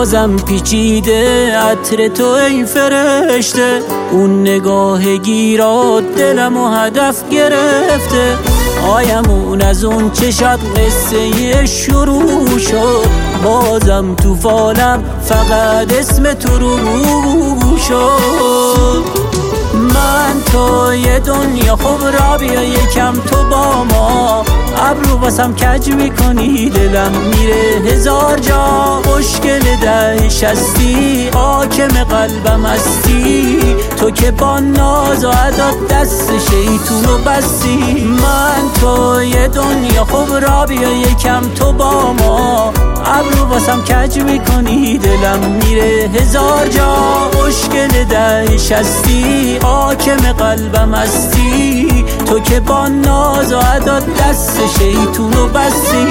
بازم پیچیده عطر تو ای فرشته، اون نگاه گیرات دلمو هدف گرفته. آیمون از اون چشات قصه شروع شد، بازم تو فالم فقط اسم تو رو شد. من تو یه دنیا خوب را بیا یکم تو با ما، ابرو واسم کج میکنی دلم میره هزار جا. مشکل دهش هستی حاکم قلبم هستی، تو که با ناز و عداد دست شیطونو بستی. من تو یه دنیا خوب را بیا یکم تو با ما، ابرو واسم کج میکنی دلم میره هزار جا. مشکل دهش هستی حاکم قلبم هستی، تو که با ناز و عداد دست شیطونو بستی.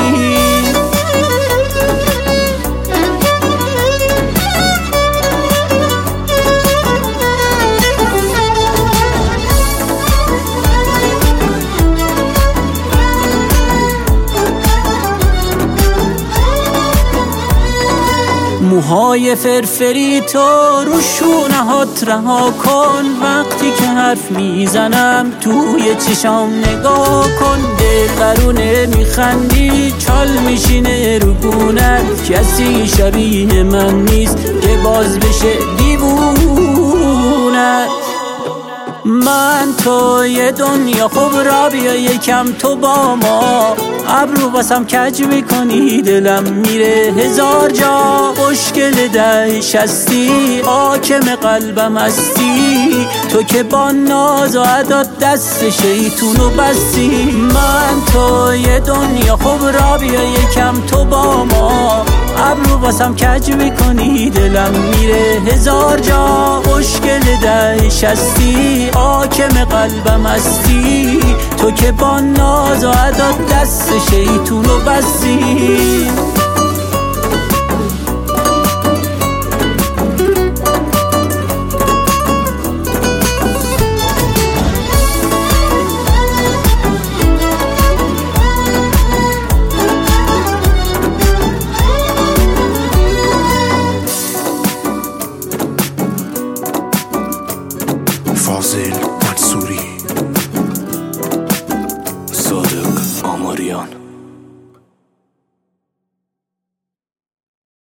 موهای فرفری تو رو شونهات رها کن، وقتی که حرف میزنم توی چشام نگاه کن. دلبرونه میخندی چال میشینه رو گونت، کسی شبیه من نیست که باز بشه دیوونت. من تو یه دنیا خوب را بیا یکم تو با ما، ابرو واسم کج میکنی دلم میره هزار جا. مشکل دهش هستی حاکم قلبم هستی، تو که با ناز و عداد دست شیطونو بستی. من تو یه دنیا خوب را بیا یکم تو با ما، ابرو واسم کج میکنی دلم میره هزار جا. مشکل دهش هستی حاکم قلبم هستی، تو که با ناز و عداد دست شیطونو بستی.